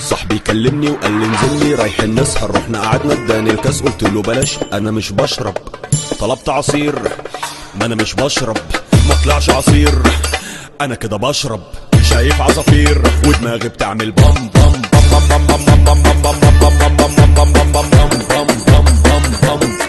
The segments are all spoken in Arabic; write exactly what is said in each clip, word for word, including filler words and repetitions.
صاحبي كلمني وقال لي انزل لي رايحين نسهر، رحنا قعدنا اداني الكاس قلت له بلاش انا مش بشرب. طلبت عصير ما انا مش بشرب، ما طلعش عصير انا كده بشرب. شايف عصافير ودماغي بتعمل بام بام بام بام بام بام بام بام بام بام بام بام بام بام بام بام بام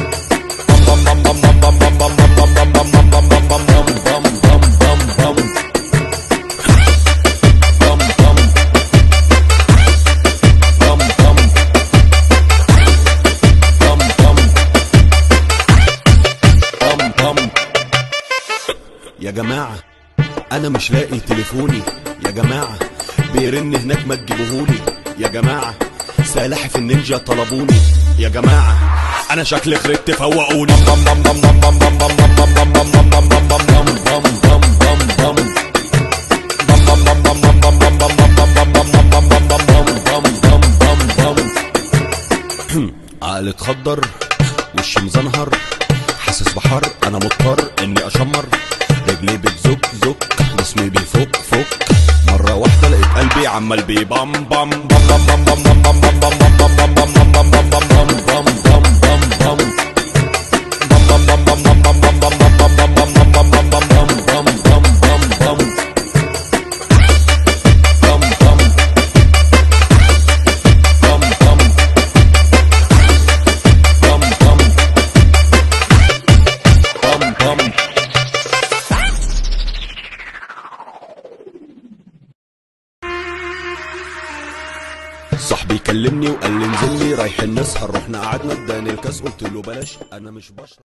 يا جماعة أنا مش لاقي تليفوني، يا جماعة بيرن هناك ما تجيبوهولي، يا جماعة سلاحف النينجا طلبوني، يا جماعة أنا شكلي خربت فوقوني. عقلي اتخدر وشي مزنهر حاسس بحر أنا مضطر إني أشمر، رجلي بتزك زك جسمي بيفك فك، مرة واحدة لقيت قلبي عمال بيبام بام بام بام بام بام بام بام بام بام بام بام بام بام بام بام صاحبي كلمني وقال لي انزل لي رايحين نسهر، رحنا قعدنا اداني الكاس قلت له بلاش انا مش بشرب.